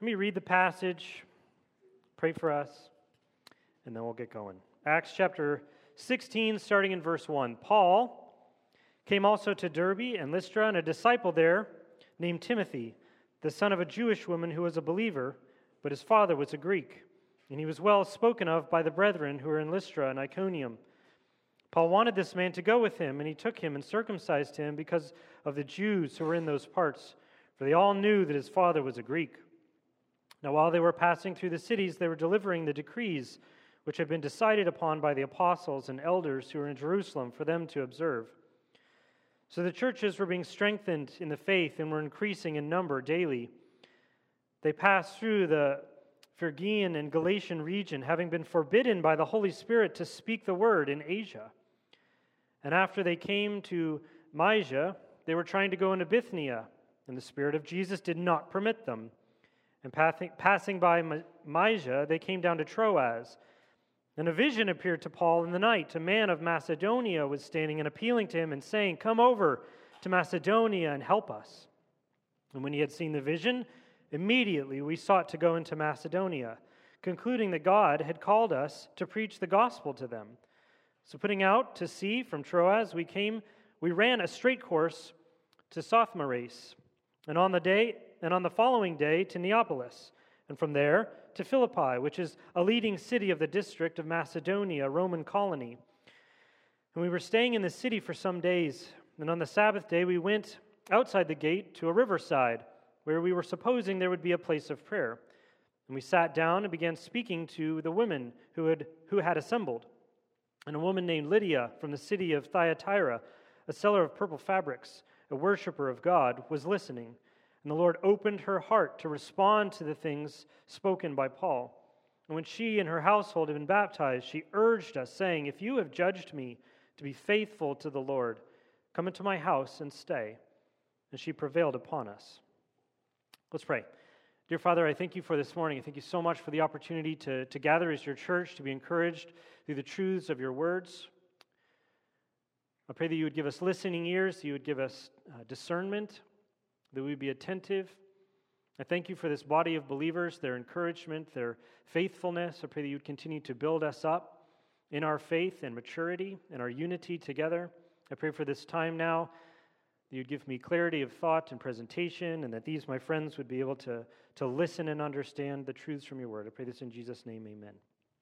Let me read the passage, pray for us, and then we'll get going. Acts chapter 16, starting in verse 1. Paul came also to Derbe and Lystra, and a disciple there named Timothy, the son of a Jewish woman who was a believer, but his father was a Greek. And he was well spoken of by the brethren who were in Lystra and Iconium. Paul wanted this man to go with him, and he took him and circumcised him because of the Jews who were in those parts, for they all knew that his father was a Greek. Now while they were passing through the cities, they were delivering the decrees which had been decided upon by the apostles and elders who were in Jerusalem for them to observe. So the churches were being strengthened in the faith and were increasing in number daily. They passed through the Phrygian and Galatian region, having been forbidden by the Holy Spirit to speak the word in Asia. And after they came to Mysia, they were trying to go into Bithynia, and the Spirit of Jesus did not permit them. And passing by Mysia, they came down to Troas. And a vision appeared to Paul in the night. A man of Macedonia was standing and appealing to him and saying, "Come over to Macedonia and help us." And when he had seen the vision, immediately we sought to go into Macedonia, concluding that God had called us to preach the gospel to them. So putting out to sea from Troas, we ran a straight course to Samothrace, and on the following day to Neapolis, and from there to Philippi, which is a leading city of the district of Macedonia, a Roman colony. And we were staying in the city for some days, and on the Sabbath day we went outside the gate to a riverside, where we were supposing there would be a place of prayer. And we sat down and began speaking to the women who had assembled. And a woman named Lydia from the city of Thyatira, a seller of purple fabrics, a worshiper of God, was listening. And the Lord opened her heart to respond to the things spoken by Paul. And when she and her household had been baptized, she urged us, saying, "If you have judged me to be faithful to the Lord, come into my house and stay." And she prevailed upon us. Let's pray. Dear Father, I thank you for this morning. I thank you so much for the opportunity to gather as your church, to be encouraged through the truths of your words. I pray that you would give us listening ears, that you would give us discernment, that we would be attentive. I thank you for this body of believers, their encouragement, their faithfulness. I pray that you would continue to build us up in our faith and maturity and our unity together. I pray for this time now that you'd give me clarity of thought and presentation, and that these, my friends, would be able to listen and understand the truths from your word. I pray this in Jesus' name, amen.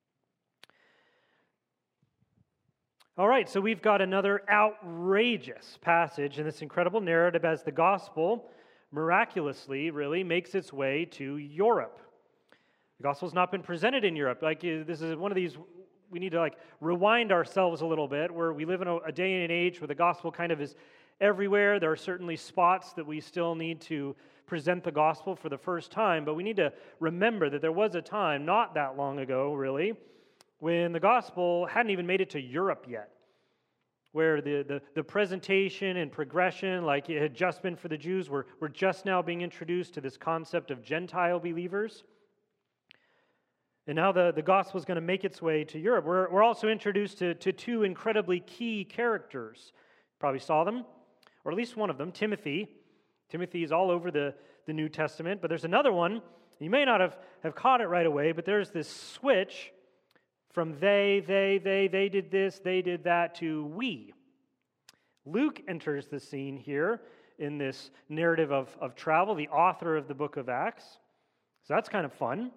All right, so we've got another outrageous passage in this incredible narrative as the gospel miraculously really makes its way to Europe. The gospel's not been presented in Europe. This is one of these, we need to rewind ourselves a little bit, where we live in a day and age where the gospel kind of is everywhere. There are certainly spots that we still need to present the gospel for the first time, but we need to remember that there was a time, not that long ago really, when the gospel hadn't even made it to Europe yet, where the presentation and progression, like it had just been for the Jews, were just now being introduced to this concept of Gentile believers. And now the gospel is going to make its way to Europe. We're also introduced to two incredibly key characters. Probably saw them, or at least one of them, Timothy. Timothy is all over the New Testament, but there's another one. You may not have caught it right away, but there's this switch from they did this, they did that, to we. Luke enters the scene here in this narrative of travel, the author of the book of Acts. So that's kind of fun.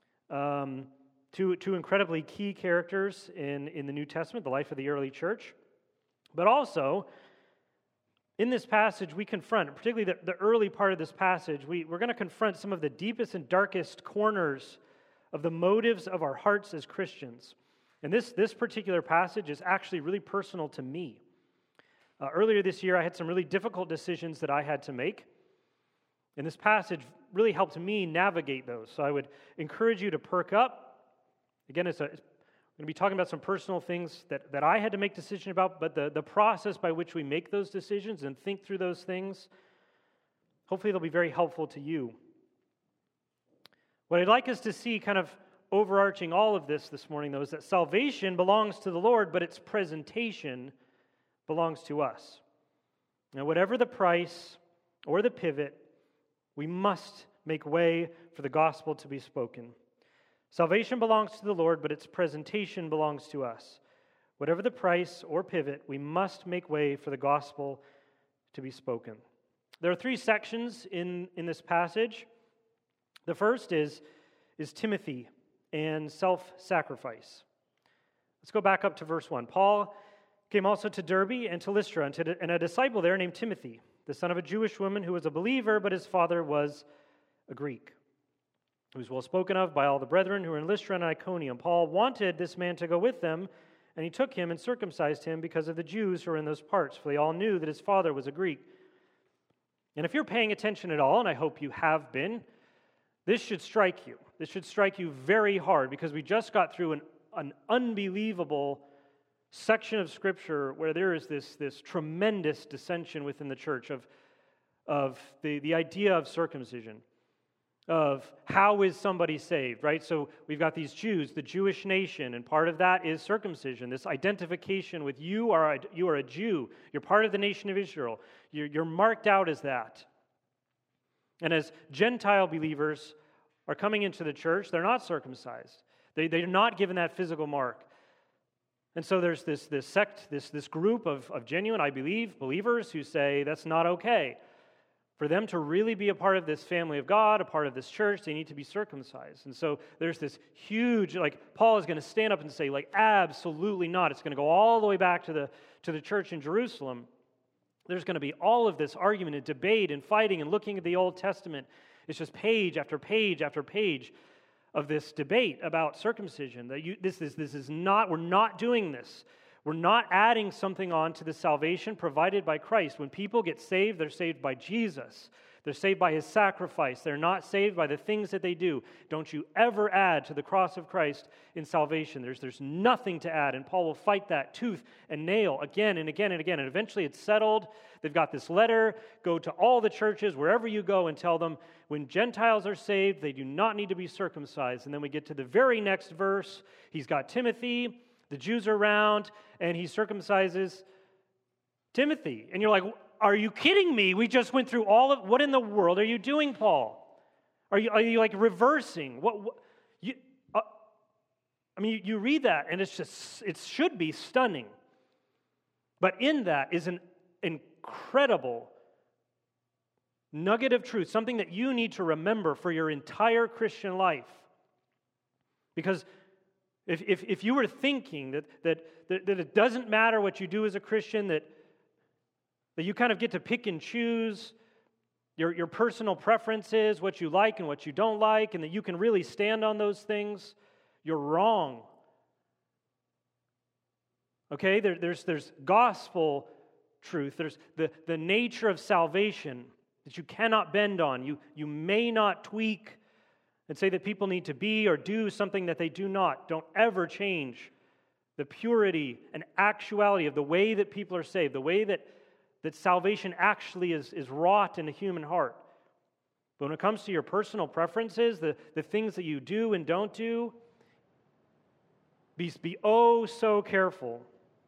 Two incredibly key characters in the New Testament, the life of the early church. But also, in this passage, we confront, particularly the early part of this passage, we're going to confront some of the deepest and darkest corners of the motives of our hearts as Christians. And this particular passage is actually really personal to me. Earlier this year, I had some really difficult decisions that I had to make. And this passage really helped me navigate those. So I would encourage you to perk up. Again, we're going to be talking about some personal things that I had to make decisions about, but the process by which we make those decisions and think through those things, hopefully they'll be very helpful to you. What I'd like us to see kind of overarching all of this morning, though, is that salvation belongs to the Lord, but its presentation belongs to us. Now, whatever the price or the pivot, we must make way for the gospel to be spoken. Salvation belongs to the Lord, but its presentation belongs to us. Whatever the price or pivot, we must make way for the gospel to be spoken. There are three sections in this passage. The first is Timothy and self-sacrifice. Let's go back up to verse 1. Paul came also to Derbe and to Lystra, and a disciple there named Timothy, the son of a Jewish woman who was a believer, but his father was a Greek. He was well spoken of by all the brethren who were in Lystra and Iconium. Paul wanted this man to go with them, and he took him and circumcised him because of the Jews who were in those parts, for they all knew that his father was a Greek. And if you're paying attention at all, and I hope you have been, this should strike you. This should strike you very hard, because we just got through an unbelievable section of Scripture where there is this tremendous dissension within the church of the idea of circumcision, of how is somebody saved, right? So we've got these Jews, the Jewish nation, and part of that is circumcision, this identification with you are a Jew. You're part of the nation of Israel. You're marked out as that. And as Gentile believers are coming into the church, they're not circumcised. They're not given that physical mark. And so there's this sect, this group of genuine, I believe, believers who say that's not okay. For them to really be a part of this family of God, a part of this church, they need to be circumcised. And so there's this huge, Paul is going to stand up and say, absolutely not. It's going to go all the way back to the church in Jerusalem. There's going to be all of this argument and debate and fighting and looking at the Old Testament. It's just page after page after page of this debate about circumcision. This is not, we're not doing this. We're not adding something on to the salvation provided by Christ. When people get saved, they're saved by Jesus. They're saved by His sacrifice. They're not saved by the things that they do. Don't you ever add to the cross of Christ in salvation. There's nothing to add, and Paul will fight that tooth and nail again and again and again, and eventually it's settled. They've got this letter. Go to all the churches, wherever you go, and tell them when Gentiles are saved, they do not need to be circumcised. And then we get to the very next verse. He's got Timothy. The Jews are around, and he circumcises Timothy. And you're like, are you kidding me? We just went through all of, what in the world are you doing, Paul? Are you like reversing? You read that, and it should be stunning. But in that is an incredible nugget of truth, something that you need to remember for your entire Christian life. Because if you were thinking that it doesn't matter what you do as a Christian, that you kind of get to pick and choose your personal preferences, what you like and what you don't like, and that you can really stand on those things, you're wrong. Okay, there's gospel truth. There's the nature of salvation that you cannot bend on. You may not tweak and say that people need to be or do something that they do not. Don't ever change the purity and actuality of the way that people are saved, the way that salvation actually is wrought in the human heart. But when it comes to your personal preferences, the things that you do and don't do, be oh so careful.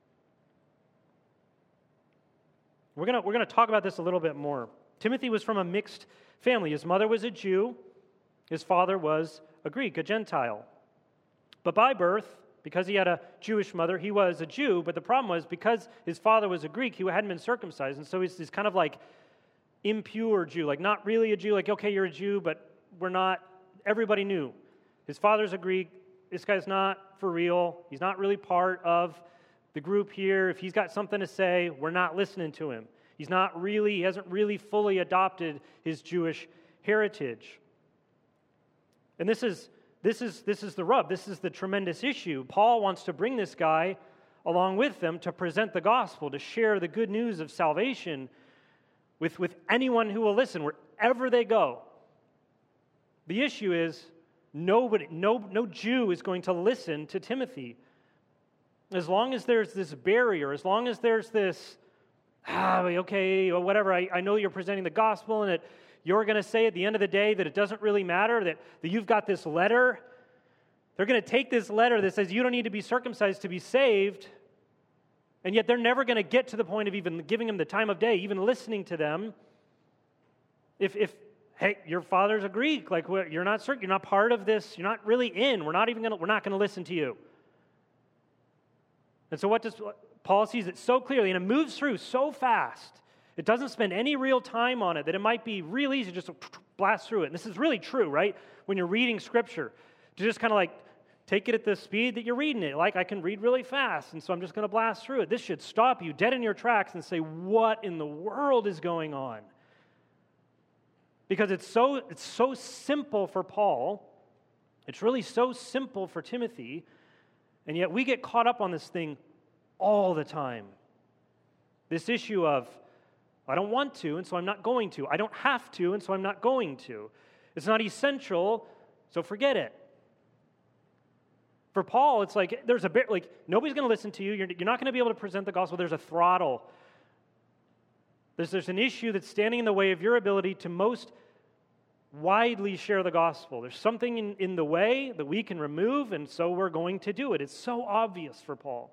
We're gonna talk about this a little bit more. Timothy was from a mixed family. His mother was a Jew. His father was a Greek, a Gentile. But by birth, because he had a Jewish mother, he was a Jew. But the problem was, because his father was a Greek, he hadn't been circumcised. And so he's this kind of like impure Jew, like not really a Jew, like, okay, you're a Jew, but we're not. Everybody knew. His father's a Greek. This guy's not for real. He's not really part of the group here. If he's got something to say, we're not listening to him. He hasn't really fully adopted his Jewish heritage. And this is the rub. This is the tremendous issue. Paul wants to bring this guy along with them to present the gospel, to share the good news of salvation with anyone who will listen, wherever they go. The issue is no Jew is going to listen to Timothy. As long as there's this barrier, as long as there's this, okay, or whatever, I know you're presenting the gospel and that you're going to say at the end of the day that it doesn't really matter, that you've got this letter. They're going to take this letter that says you don't need to be circumcised to be saved, and yet they're never going to get to the point of even giving them the time of day, even listening to them. If hey, your father's a Greek. Like, you're not part of this. You're not really in. We're not going to listen to you. And so what does Paul sees it so clearly, and it moves through so fast. It doesn't spend any real time on it, that it might be real easy just to blast through it. And this is really true, right? When you're reading Scripture, to just kind of like take it at the speed that you're reading it. Like, I can read really fast, and so I'm just going to blast through it. This should stop you dead in your tracks and say, what in the world is going on? Because it's so simple for Paul. It's really so simple for Timothy, and yet we get caught up on this thing all the time. This issue of, I don't want to, and so I'm not going to. I don't have to, and so I'm not going to. It's not essential, so forget it. For Paul, it's like there's a bit like nobody's going to listen to you. You're not going to be able to present the gospel. There's a throttle. There's an issue that's standing in the way of your ability to most widely share the gospel. There's something in the way that we can remove, and so we're going to do it. It's so obvious for Paul.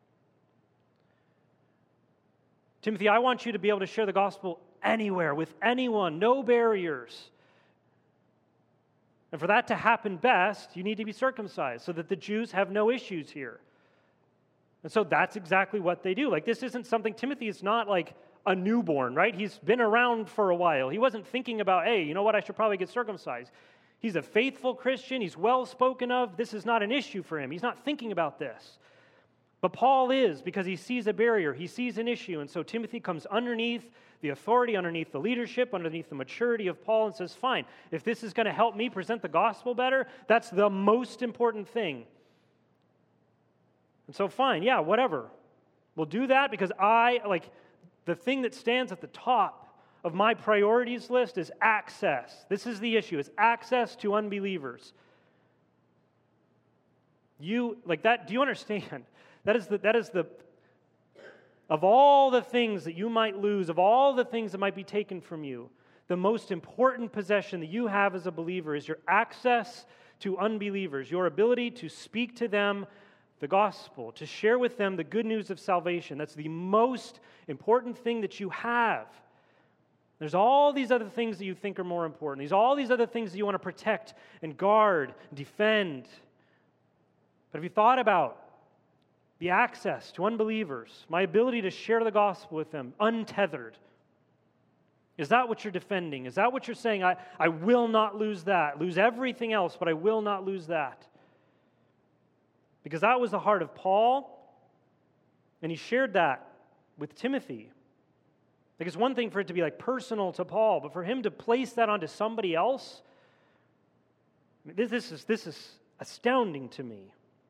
Timothy, I want you to be able to share the gospel anywhere, with anyone, no barriers. And for that to happen best, you need to be circumcised so that the Jews have no issues here. And so that's exactly what they do. Like, this isn't something, Timothy is not like a newborn, right? He's been around for a while. He wasn't thinking about, hey, you know what, I should probably get circumcised. He's a faithful Christian. He's well spoken of. This is not an issue for him. He's not thinking about this. But Paul is, because he sees a barrier, he sees an issue, and so Timothy comes underneath the authority, underneath the leadership, underneath the maturity of Paul and says, fine, if this is going to help me present the gospel better, that's the most important thing. And so fine, yeah, whatever. We'll do that because the thing that stands at the top of my priorities list is access. This is the issue, it's access to unbelievers. Do you understand? That is the of all the things that you might lose, of all the things that might be taken from you, the most important possession that you have as a believer is your access to unbelievers, your ability to speak to them the gospel, to share with them the good news of salvation. That's the most important thing that you have. There's all these other things that you think are more important. There's all these other things that you want to protect and guard, defend. But have you thought about the access to unbelievers, my ability to share the gospel with them, untethered? Is that what you're defending? Is that what you're saying? I will not lose that. Lose everything else, but I will not lose that. Because that was the heart of Paul, and he shared that with Timothy. Like, it's one thing for it to be like personal to Paul, but for him to place that onto somebody else, this is astounding to me.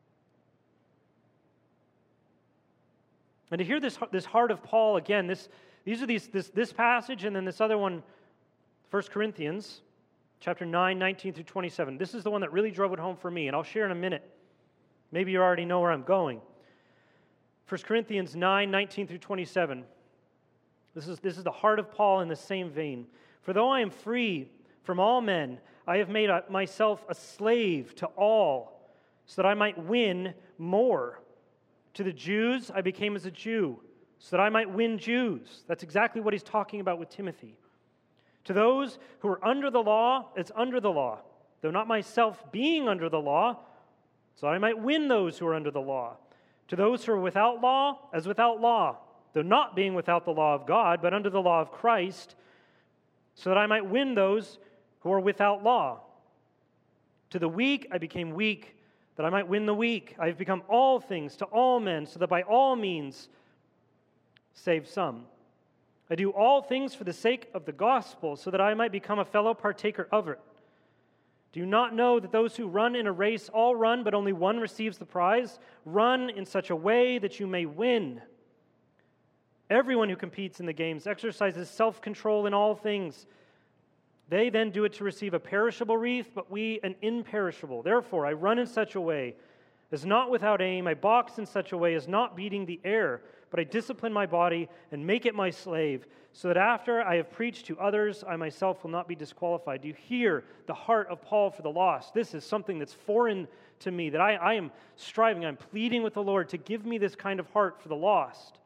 And to hear this heart of Paul again, this passage and then this other one, 1 Corinthians chapter 9, 19 through 27. This is the one that really drove it home for me, and I'll share in a minute. Maybe you already know where I'm going. 1 Corinthians 9, 19 through 27. This is the heart of Paul in the same vein. For though I am free from all men, I have made myself a slave to all, so that I might win more. To the Jews, I became as a Jew, so that I might win Jews. That's exactly what he's talking about with Timothy. To those who are under the law, it's under the law, though not myself being under the law, so that I might win those who are under the law. To those who are without law, as without law, though not being without the law of God, but under the law of Christ, so that I might win those who are without law. To the weak, I became weak, that I might win the weak. I have become all things to all men, so that by all means save some. I do all things for the sake of the gospel, so that I might become a fellow partaker of it. Do you not know that those who run in a race all run, but only one receives the prize? Run in such a way that you may win. Everyone who competes in the games exercises self-control in all things. They then do it to receive a perishable wreath, but we an imperishable. Therefore, I run in such a way as not without aim. I box in such a way as not beating the air, but I discipline my body and make it my slave, so that after I have preached to others, I myself will not be disqualified. Do you hear the heart of Paul for the lost? This is something that's foreign to me, that I am striving, I'm pleading with the Lord to give me this kind of heart for the lost.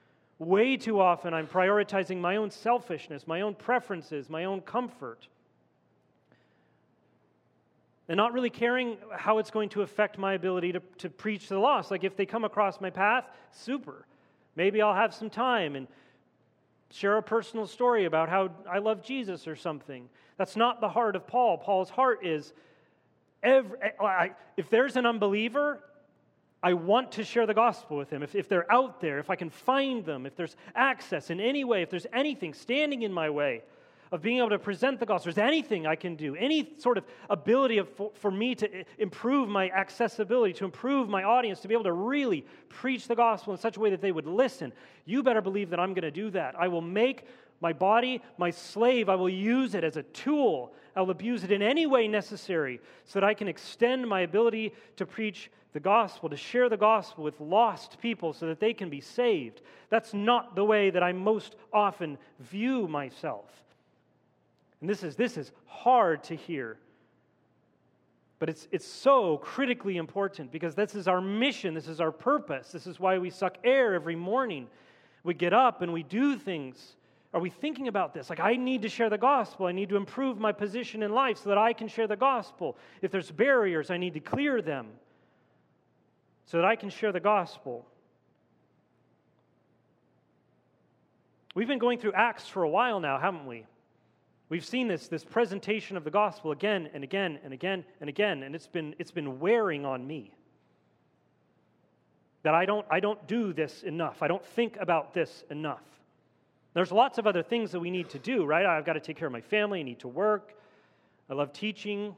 Way too often I'm prioritizing my own selfishness, my own preferences, my own comfort. and not really caring how it's going to affect my ability to preach to the lost. Like if they come across my path, super. Maybe I'll have some time and share a personal story about how I love Jesus or something. That's not the heart of Paul. Paul's heart is, if there's an unbeliever, I want to share the gospel with them. If they're out there, if I can find them, if there's access in any way, if there's anything standing in my way of being able to present the gospel, if there's anything I can do, any sort of ability for me to improve my accessibility, to improve my audience, to be able to really preach the gospel in such a way that they would listen, you better believe that I'm going to do that. I will make my body my slave. I will use it as a tool. I will abuse it in any way necessary so that I can extend my ability to preach the gospel, to share the gospel with lost people so that they can be saved. That's not the way that I most often view myself. And this is hard to hear. But it's so critically important because this is our mission, this is our purpose, this is why we suck air every morning. We get up and we do things. Are we thinking about this? Like, I need to share the gospel. I need to improve my position in life so that I can share the gospel. If there's barriers, I need to clear them so that I can share the gospel. We've been going through Acts for a while now, haven't we? We've seen this presentation of the gospel again and again and again and again, and it's been wearing on me. That I don't do this enough. I don't think about this enough. There's lots of other things that we need to do, right? I've got to take care of my family. I need to work. I love teaching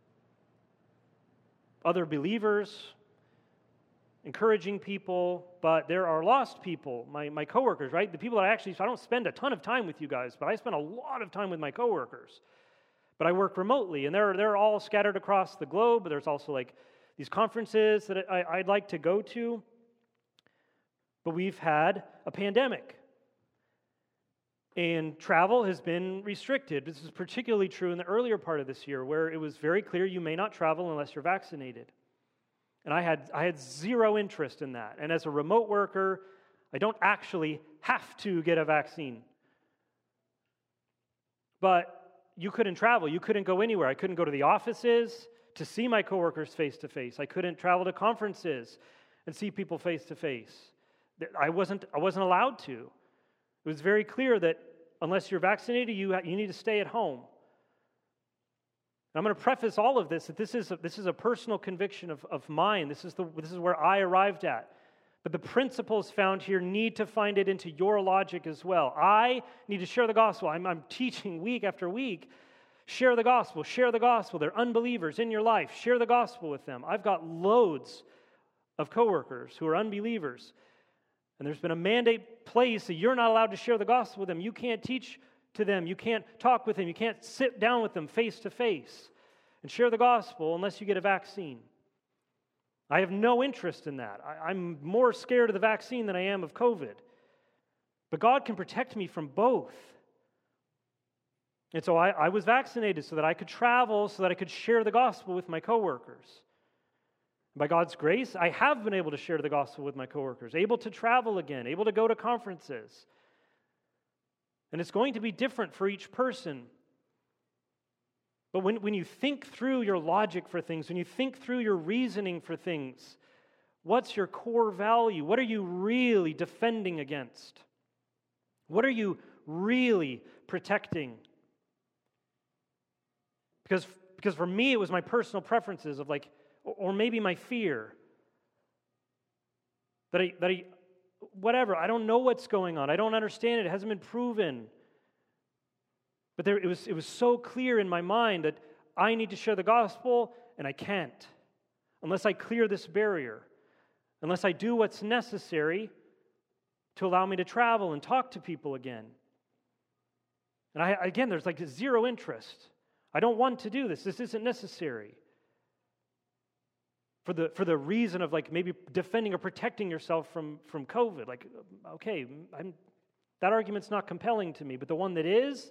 other believers, encouraging people, but there are lost people, my coworkers, right? The people that I don't spend a ton of time with you guys, but I spend a lot of time with my coworkers. But I work remotely, and they're all scattered across the globe. But there's also like these conferences that I'd like to go to. But we've had a pandemic. And travel has been restricted. This is particularly true in the earlier part of this year, where it was very clear you may not travel unless you're vaccinated. And I had zero interest in that. And as a remote worker, I don't actually have to get a vaccine. But you couldn't travel. You couldn't go anywhere. I couldn't go to the offices to see my coworkers face to face. I couldn't travel to conferences and see people face to face. I wasn't allowed to. It was very clear that unless you're vaccinated, you need to stay at home. And I'm going to preface all of this that this is a personal conviction of mine. This is where I arrived at. But the principles found here need to find it into your logic as well. I need to share the gospel. I'm teaching week after week. Share the gospel. Share the gospel. They're unbelievers in your life. Share the gospel with them. I've got loads of coworkers who are unbelievers. And there's been a mandate placed that you're not allowed to share the gospel with them. You can't teach to them. You can't talk with them. You can't sit down with them face to face and share the gospel unless you get a vaccine. I have no interest in that. I'm more scared of the vaccine than I am of COVID. But God can protect me from both. And so I was vaccinated so that I could travel, so that I could share the gospel with my coworkers. By God's grace, I have been able to share the gospel with my coworkers, able to travel again, able to go to conferences. And it's going to be different for each person. But when you think through your logic for things, when you think through your reasoning for things, what's your core value? What are you really defending against? What are you really protecting? Because for me, it was my personal preferences of like, or maybe my fear that I whatever, I don't know what's going on. I don't understand it. It hasn't been proven. But it was so clear in my mind that I need to share the gospel, and I can't unless I clear this barrier, unless I do what's necessary to allow me to travel and talk to people again. And again, there's like zero interest. I don't want to do this. This isn't necessary. For the reason of like maybe defending or protecting yourself from COVID. Like, okay, that argument's not compelling to me, but the one that is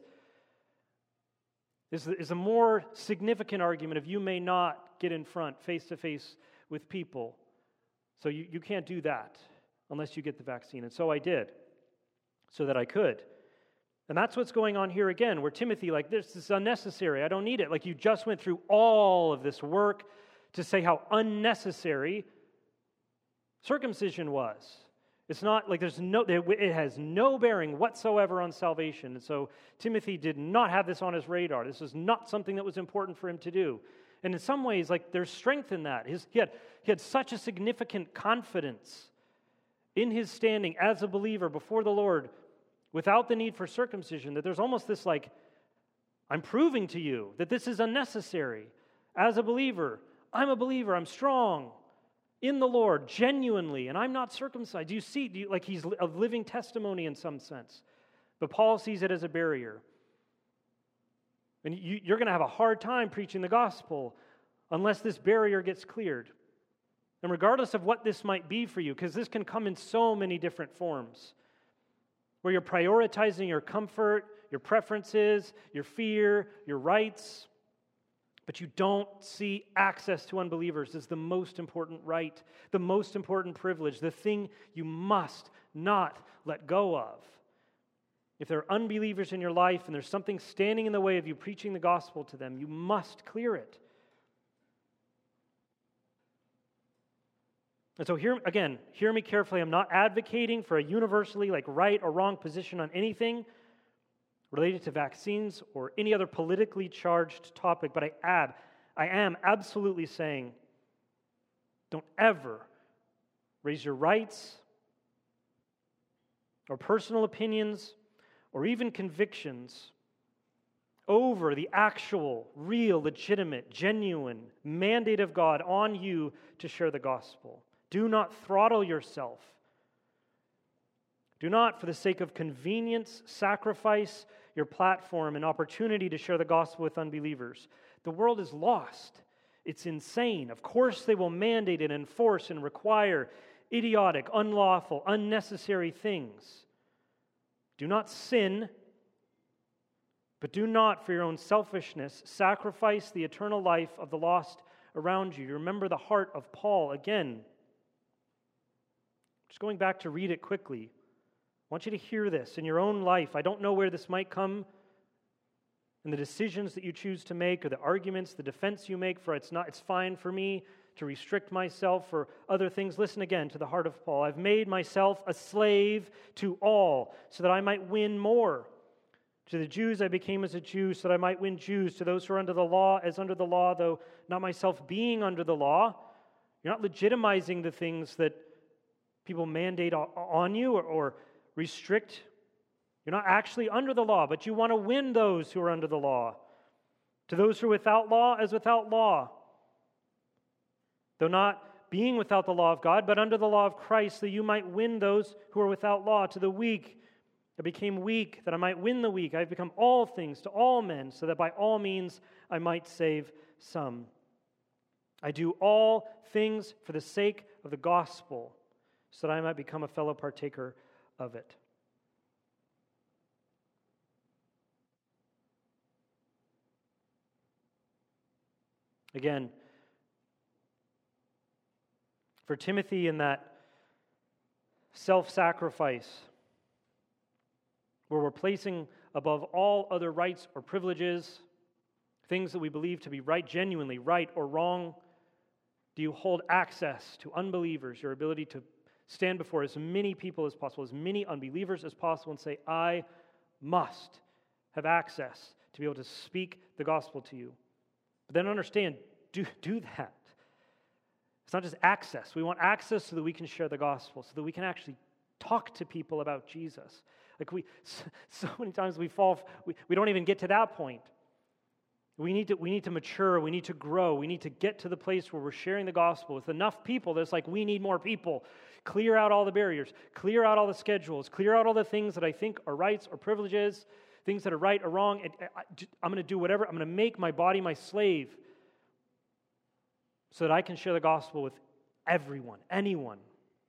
a more significant argument of you may not get in front face-to-face with people. So you can't do that unless you get the vaccine. And so I did, so that I could. And that's what's going on here again, where Timothy, like, this is unnecessary. I don't need it. Like, you just went through all of this work to say how unnecessary circumcision was. It's not like it has no bearing whatsoever on salvation. And so Timothy did not have this on his radar. This was not something that was important for him to do. And in some ways, like, there's strength in that. He had such a significant confidence in his standing as a believer before the Lord without the need for circumcision that there's almost this, like, I'm proving to you that this is unnecessary. As a believer, I'm a believer, I'm strong in the Lord, genuinely, and I'm not circumcised. Do you see, like, he's a living testimony in some sense. But Paul sees it as a barrier. And you're going to have a hard time preaching the gospel unless this barrier gets cleared. And regardless of what this might be for you, because this can come in so many different forms, where you're prioritizing your comfort, your preferences, your fear, your rights, but you don't see access to unbelievers as the most important right, the most important privilege, the thing you must not let go of. If there are unbelievers in your life and there's something standing in the way of you preaching the gospel to them, you must clear it. And so hear me carefully. I'm not advocating for a universally, like, right or wrong position on anything related to vaccines or any other politically charged topic, but I am absolutely saying, don't ever raise your rights or personal opinions or even convictions over the actual, real, legitimate, genuine mandate of God on you to share the gospel. Do not throttle yourself. Do not, for the sake of convenience, sacrifice your platform and opportunity to share the gospel with unbelievers. The world is lost. It's insane. Of course, they will mandate and enforce and require idiotic, unlawful, unnecessary things. Do not sin, but do not, for your own selfishness, sacrifice the eternal life of the lost around you. You remember the heart of Paul again. Just going back to read it quickly. I want you to hear this in your own life. I don't know where this might come in the decisions that you choose to make or the arguments, the defense you make for it's fine for me to restrict myself for other things. Listen again to the heart of Paul. I've made myself a slave to all so that I might win more. To the Jews I became as a Jew so that I might win Jews. To those who are under the law as under the law, though not myself being under the law. You're not legitimizing the things that people mandate on you or restrict. You're not actually under the law, but you want to win those who are under the law. To those who are without law as without law. Though not being without the law of God, but under the law of Christ, that you might win those who are without law. To the weak, I became weak, that I might win the weak. I have become all things to all men, so that by all means I might save some. I do all things for the sake of the gospel, so that I might become a fellow partaker of it. Again, for Timothy in that self-sacrifice, where we're placing above all other rights or privileges, things that we believe to be right, genuinely right or wrong, do you hold access to unbelievers, your ability to stand before as many people as possible, as many unbelievers as possible, and say, I must have access to be able to speak the gospel to you. But then understand, do that. It's not just access. We want access so that we can share the gospel, so that we can actually talk to people about Jesus. Like so many times we don't even get to that point. We need to mature, we need to grow, we need to get to the place where we're sharing the gospel with enough people that's like, we need more people. Clear out all the barriers, clear out all the schedules, clear out all the things that I think are rights or privileges, things that are right or wrong. I'm going to do whatever. I'm going to make my body my slave so that I can share the gospel with everyone, anyone.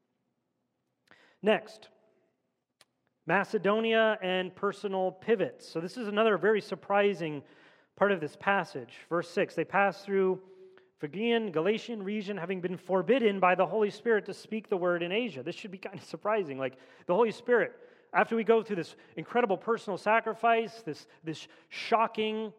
Next, Macedonia and personal pivots. So this is another very surprising part of this passage. Verse 6, they passed through Phrygian, Galatian region, having been forbidden by the Holy Spirit to speak the word in Asia. This should be kind of surprising. Like, the Holy Spirit After we go through this incredible personal sacrifice, this shocking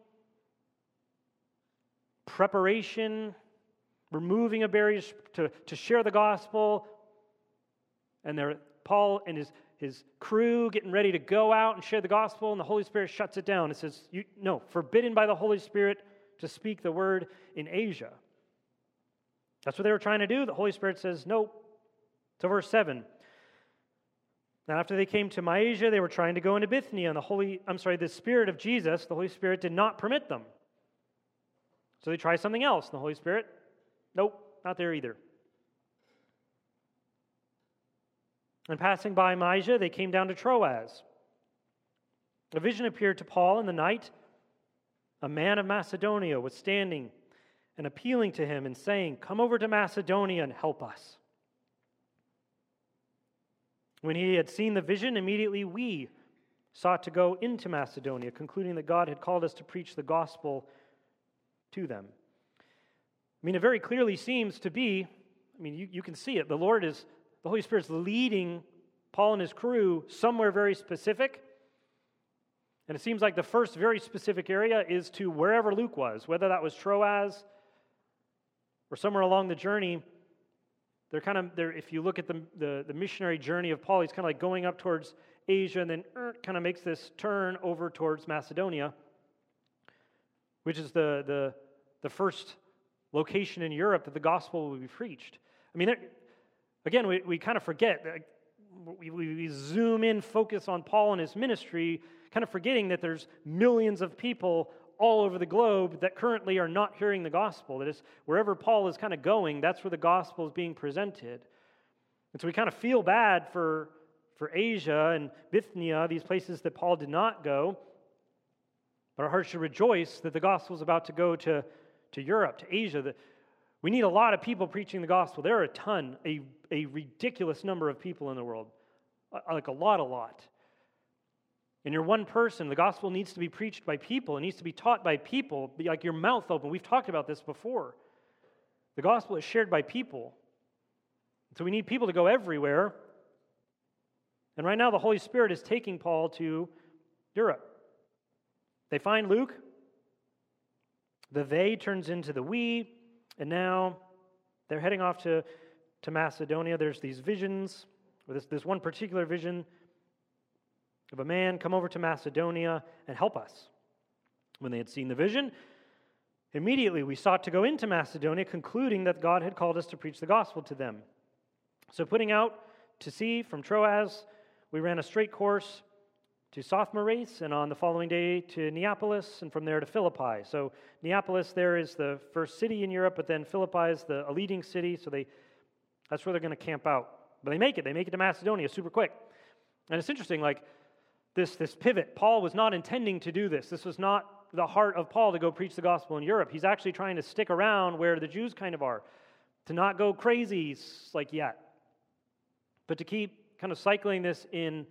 preparation, removing of barriers to share the gospel, and Paul and his crew getting ready to go out and share the gospel, and the Holy Spirit shuts it down. It says, no, forbidden by the Holy Spirit to speak the word in Asia. That's what they were trying to do. The Holy Spirit says, nope. So verse 7. Now after they came to Mysia, they were trying to go into Bithynia, and the Spirit of Jesus, the Holy Spirit, did not permit them. So they tried something else, and the Holy Spirit, nope, not there either. And passing by Mysia, they came down to Troas. A vision appeared to Paul in the night. A man of Macedonia was standing and appealing to him and saying, "Come over to Macedonia and help us." When he had seen the vision, immediately we sought to go into Macedonia, concluding that God had called us to preach the gospel to them. It very clearly seems to be, you can see it. The Holy Spirit's leading Paul and his crew somewhere very specific. And it seems like the first very specific area is to wherever Luke was, whether that was Troas or somewhere along the journey. They're if you look at the missionary journey of Paul, he's kind of like going up towards Asia and then kind of makes this turn over towards Macedonia, which is the first location in Europe that the gospel will be preached. Again, we kind of forget that we zoom in, focus on Paul and his ministry, kind of forgetting that there's millions of people all over the globe that currently are not hearing the gospel. That is, wherever Paul is kind of going, that's where the gospel is being presented. And so we kind of feel bad for Asia and Bithynia, these places that Paul did not go. But our hearts should rejoice that the gospel is about to go to Europe, to Asia. We need a lot of people preaching the gospel. There are a ridiculous number of people in the world, like a lot. And you're one person. The gospel needs to be preached by people. It needs to be taught by people. Be like your mouth open. We've talked about this before. The gospel is shared by people. So we need people to go everywhere. And right now the Holy Spirit is taking Paul to Europe. They find Luke. The they turns into the we. And now they're heading off to Macedonia. There's these visions, or this one particular vision of a man, come over to Macedonia and help us. When they had seen the vision, immediately we sought to go into Macedonia, concluding that God had called us to preach the gospel to them. So putting out to sea from Troas, we ran a straight course to Samothrace, and on the following day to Neapolis, and from there to Philippi. So Neapolis there is the first city in Europe, but then Philippi is a leading city, so that's where they're going to camp out. But they make it to Macedonia super quick. And it's interesting, like this pivot. Paul was not intending to do this. This was not the heart of Paul to go preach the gospel in Europe. He's actually trying to stick around where the Jews kind of are, to not go crazy like yet, but to keep kind of cycling this in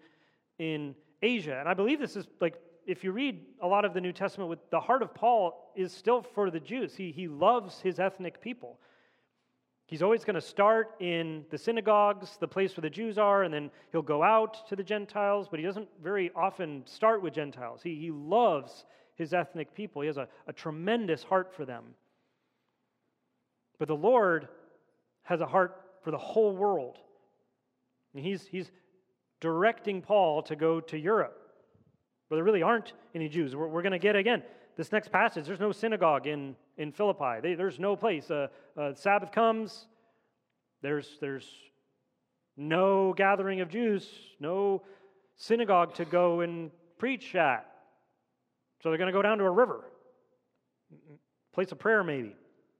Asia. And I believe this is like, if you read a lot of the New Testament, with the heart of Paul is still for the Jews. He loves his ethnic people. He's always going to start in the synagogues, the place where the Jews are, and then he'll go out to the Gentiles, but he doesn't very often start with Gentiles. He loves his ethnic people. He has a tremendous heart for them. But the Lord has a heart for the whole world. And he's directing Paul to go to Europe, where there really aren't any Jews. We're going to get, again, this next passage, there's no synagogue in Philippi. There's no place. Sabbath comes, there's no gathering of Jews, no synagogue to go and preach at. So they're going to go down to a river, place of prayer maybe.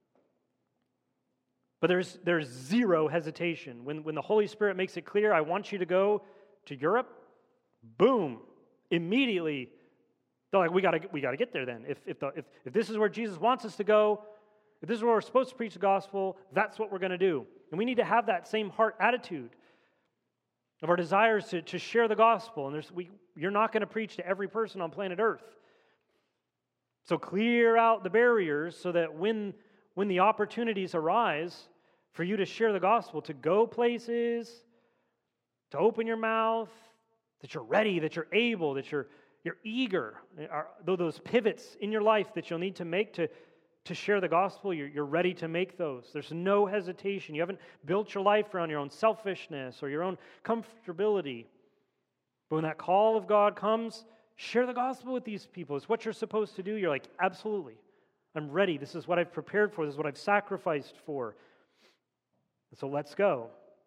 But there's zero hesitation. When the Holy Spirit makes it clear, I want you to go to Europe, boom, immediately they're like, we got to get there then. If this is where Jesus wants us to go, if this is where we're supposed to preach the gospel, that's what we're going to do. And we need to have that same heart attitude of our desires to share the gospel. And you're not going to preach to every person on planet Earth. So clear out the barriers so that when the opportunities arise for you to share the gospel, to go places, to open your mouth, that you're ready, that you're able, that you're eager. Though those pivots in your life that you'll need to make to share the gospel, you're ready to make those. There's no hesitation. You haven't built your life around your own selfishness or your own comfortability. But when that call of God comes, share the gospel with these people. It's what you're supposed to do. You're like, absolutely. I'm ready. This is what I've prepared for. This is what I've sacrificed for. So let's go.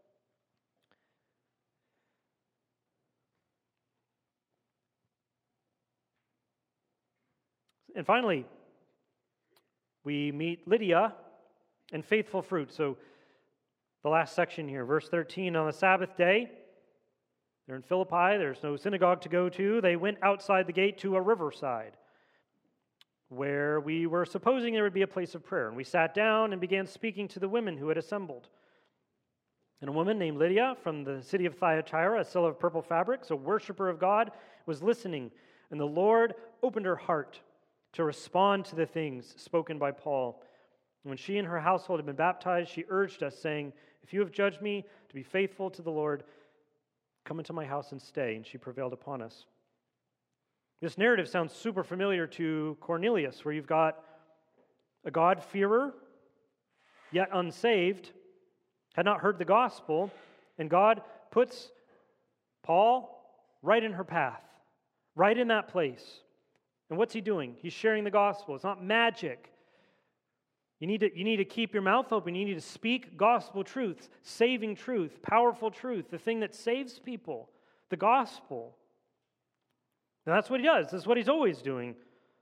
And finally, we meet Lydia and faithful fruit. So the last section here, verse 13, on the Sabbath day, they're in Philippi, there's no synagogue to go to. They went outside the gate to a riverside where we were supposing there would be a place of prayer. And we sat down and began speaking to the women who had assembled. And a woman named Lydia from the city of Thyatira, a seller of purple fabrics, a worshiper of God, was listening. And the Lord opened her heart to respond to the things spoken by Paul. When she and her household had been baptized, she urged us, saying, "If you have judged me to be faithful to the Lord, come into my house and stay." And she prevailed upon us. This narrative sounds super familiar to Cornelius, where you've got a God-fearer, yet unsaved, had not heard the gospel, and God puts Paul right in her path, right in that place. And what's he doing? He's sharing the gospel. It's not magic. You need to keep your mouth open. You need to speak gospel truth, saving truth, powerful truth, the thing that saves people, the gospel. And that's what he does. That's what he's always doing.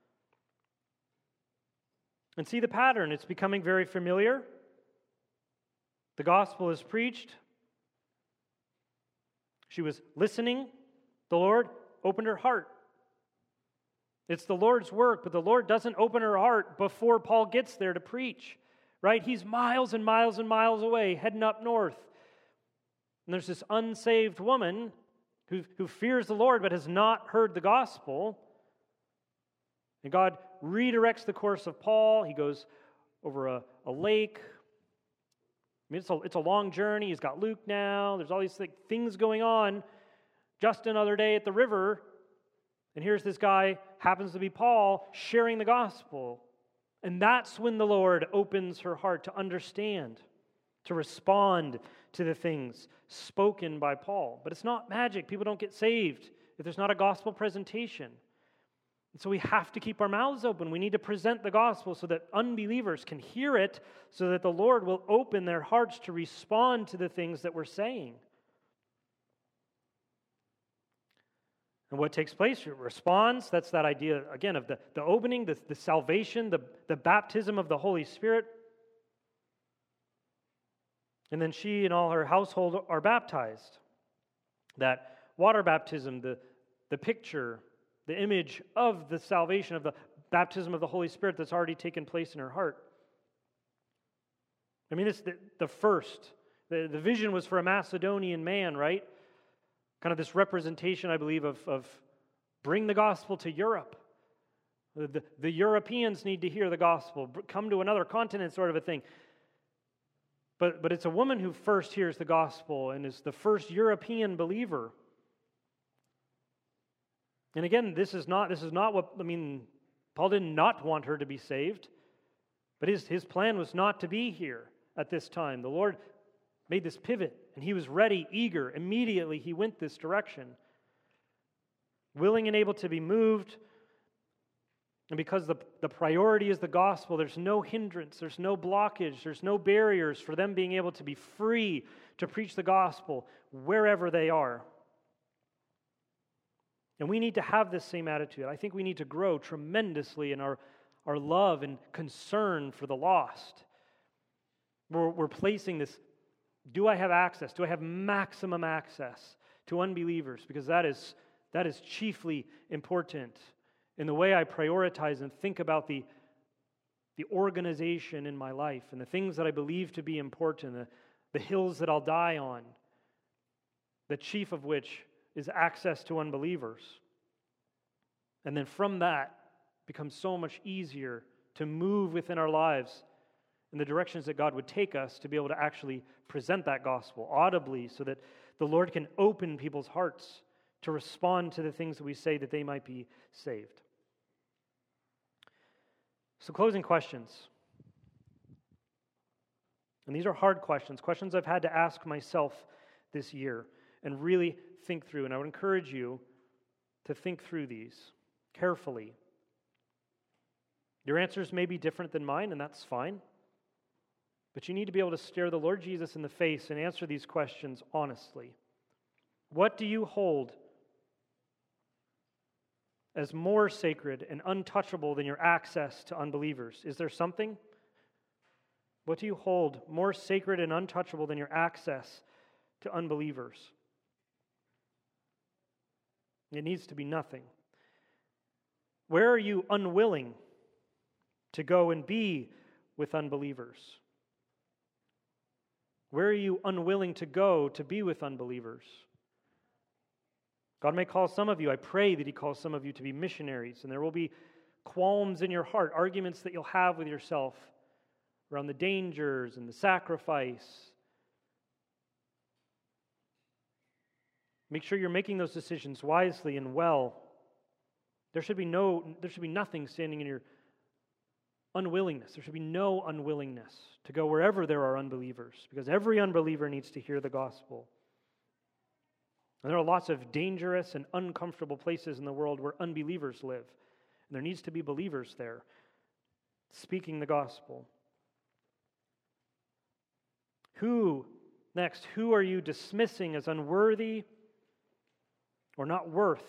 And see the pattern. It's becoming very familiar. The gospel is preached. She was listening. The Lord opened her heart. It's the Lord's work, but the Lord doesn't open her heart before Paul gets there to preach, right? He's miles and miles and miles away, heading up north. And there's this unsaved woman who fears the Lord but has not heard the gospel. And God redirects the course of Paul. He goes over a lake. I mean, it's a long journey. He's got Luke now. There's all these things going on. Just another day at the river. And here's this guy, happens to be Paul, sharing the gospel. And that's when the Lord opens her heart to understand, to respond to the things spoken by Paul. But it's not magic. People don't get saved if there's not a gospel presentation. And so we have to keep our mouths open. We need to present the gospel so that unbelievers can hear it, so that the Lord will open their hearts to respond to the things that we're saying. And what takes place? It responds. That's that idea, again, of the opening, the salvation, the baptism of the Holy Spirit. And then she and all her household are baptized. That water baptism, the picture, the image of the salvation, of the baptism of the Holy Spirit that's already taken place in her heart. I mean, it's the first. The vision was for a Macedonian man, right? Kind of this representation, I believe, of bring the gospel to Europe. The Europeans need to hear the gospel. Come to another continent sort of a thing. But it's a woman who first hears the gospel and is the first European believer. And again, this is not what, I mean, Paul did not want her to be saved. But his plan was not to be here at this time. The Lord made this pivot, and he was ready, eager. Immediately, he went this direction. Willing and able to be moved. And because the priority is the gospel, there's no hindrance, there's no blockage, there's no barriers for them being able to be free to preach the gospel wherever they are. And we need to have this same attitude. I think we need to grow tremendously in our love and concern for the lost. We're placing this, do I have access? Do I have maximum access to unbelievers? Because that is chiefly important in the way I prioritize and think about the organization in my life and the things that I believe to be important, the hills that I'll die on, the chief of which is access to unbelievers. And then from that, it becomes so much easier to move within our lives in the directions that God would take us to be able to actually present that gospel audibly so that the Lord can open people's hearts to respond to the things that we say that they might be saved. So closing questions. And these are hard questions, questions I've had to ask myself this year and really think through. And I would encourage you to think through these carefully. Your answers may be different than mine, and that's fine. But you need to be able to stare the Lord Jesus in the face and answer these questions honestly. What do you hold as more sacred and untouchable than your access to unbelievers? Is there something? What do you hold more sacred and untouchable than your access to unbelievers? It needs to be nothing. Where are you unwilling to go and be with unbelievers? Where are you unwilling to go to be with unbelievers? God may call some of you, I pray that He calls some of you to be missionaries, and there will be qualms in your heart, arguments that you'll have with yourself around the dangers and the sacrifice. Make sure you're making those decisions wisely and well. There should be nothing standing in your unwillingness. There should be no unwillingness to go wherever there are unbelievers, because every unbeliever needs to hear the gospel. And there are lots of dangerous and uncomfortable places in the world where unbelievers live. And there needs to be believers there speaking the gospel. Who are you dismissing as unworthy or not worth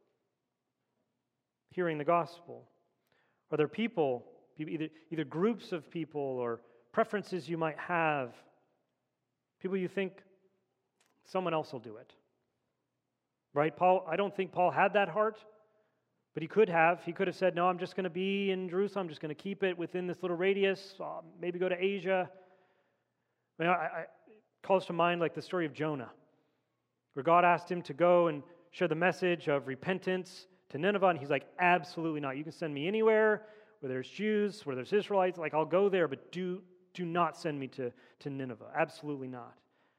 hearing the gospel? Are there people, either groups of people or preferences you might have, people you think someone else will do it? Right? I don't think Paul had that heart, but he could have. He could have said, no, I'm just going to be in Jerusalem. I'm just going to keep it within this little radius, maybe go to Asia. It calls to mind like the story of Jonah, where God asked him to go and share the message of repentance to Nineveh, and he's like, absolutely not. You can send me anywhere where there's Jews, where there's Israelites, like I'll go there, but do not send me to Nineveh. Absolutely not.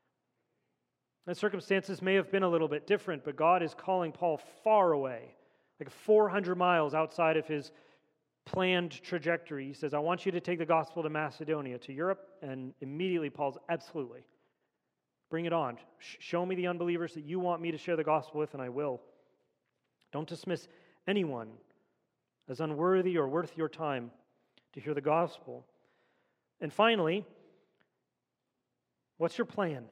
And circumstances may have been a little bit different, but God is calling Paul far away, like 400 miles outside of his planned trajectory. He says, I want you to take the gospel to Macedonia, to Europe, and immediately Paul's, absolutely. Bring it on. Show me the unbelievers that you want me to share the gospel with, and I will. Don't dismiss anyone as unworthy or worth your time to hear the gospel. And finally, what's your plan?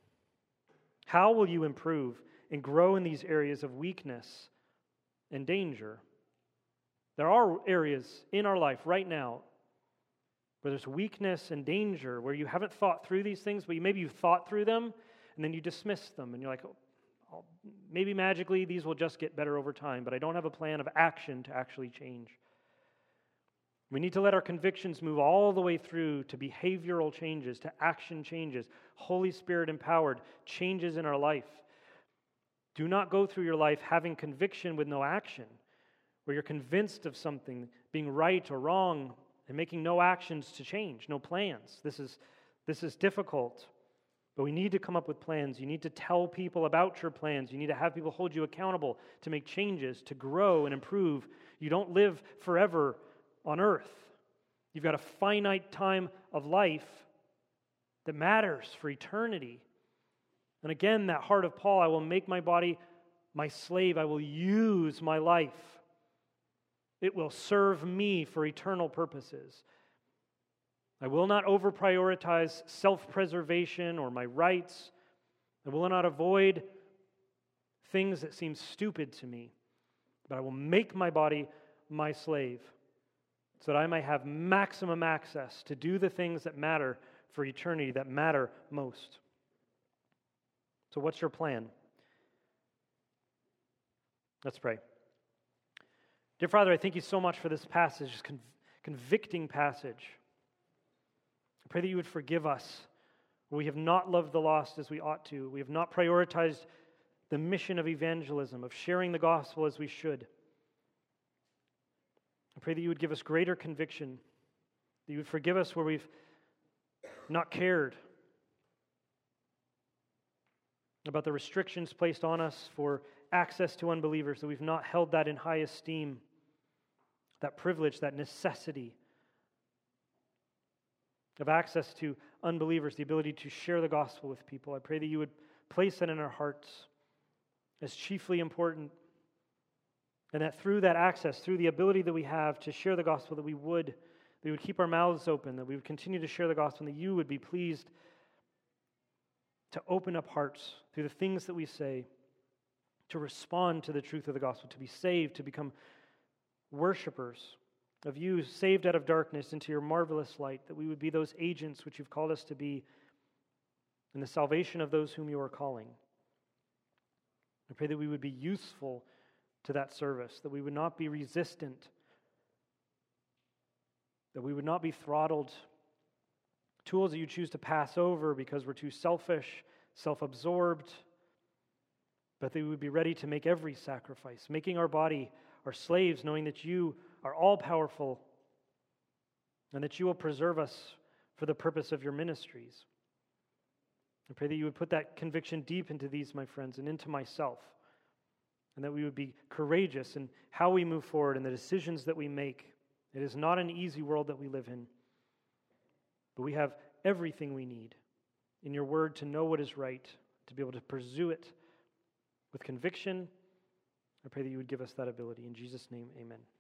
How will you improve and grow in these areas of weakness and danger? There are areas in our life right now where there's weakness and danger, where you haven't thought through these things, but maybe you've thought through them, and then you dismiss them, and you're like, oh, maybe magically these will just get better over time, but I don't have a plan of action to actually change. We need to let our convictions move all the way through to behavioral changes, to action changes, Holy Spirit empowered changes in our life. Do not go through your life having conviction with no action, where you're convinced of something being right or wrong and making no actions to change, no plans. This is difficult, but we need to come up with plans. You need to tell people about your plans. You need to have people hold you accountable to make changes, to grow and improve. You don't live forever on earth. You've got a finite time of life that matters for eternity. And again, that heart of Paul, I will make my body my slave. I will use my life. It will serve me for eternal purposes. I will not over-prioritize self-preservation or my rights. I will not avoid things that seem stupid to me, but I will make my body my slave so that I may have maximum access to do the things that matter for eternity, that matter most. So what's your plan? Let's pray. Dear Father, I thank you so much for this passage, this convicting passage. I pray that you would forgive us where we have not loved the lost as we ought to. We have not prioritized the mission of evangelism, of sharing the gospel as we should. I pray that you would give us greater conviction, that you would forgive us where we've not cared about the restrictions placed on us for access to unbelievers, that we've not held that in high esteem, that privilege, that necessity of access to unbelievers, the ability to share the gospel with people. I pray that you would place that in our hearts as chiefly important, and that through that access, through the ability that we have to share the gospel, that we would keep our mouths open, that we would continue to share the gospel, and that you would be pleased to open up hearts through the things that we say, to respond to the truth of the gospel, to be saved, to become worshipers of you, saved out of darkness into your marvelous light, that we would be those agents which you've called us to be in the salvation of those whom you are calling. I pray that we would be useful to that service, that we would not be resistant, that we would not be throttled, tools that you choose to pass over because we're too selfish, self-absorbed, but that we would be ready to make every sacrifice, making our body our slaves, knowing that you are all-powerful and that you will preserve us for the purpose of your ministries. I pray that you would put that conviction deep into these, my friends, and into myself, and that we would be courageous in how we move forward and the decisions that we make. It is not an easy world that we live in, but we have everything we need in your word to know what is right, to be able to pursue it with conviction. I pray that you would give us that ability. In Jesus' name, amen.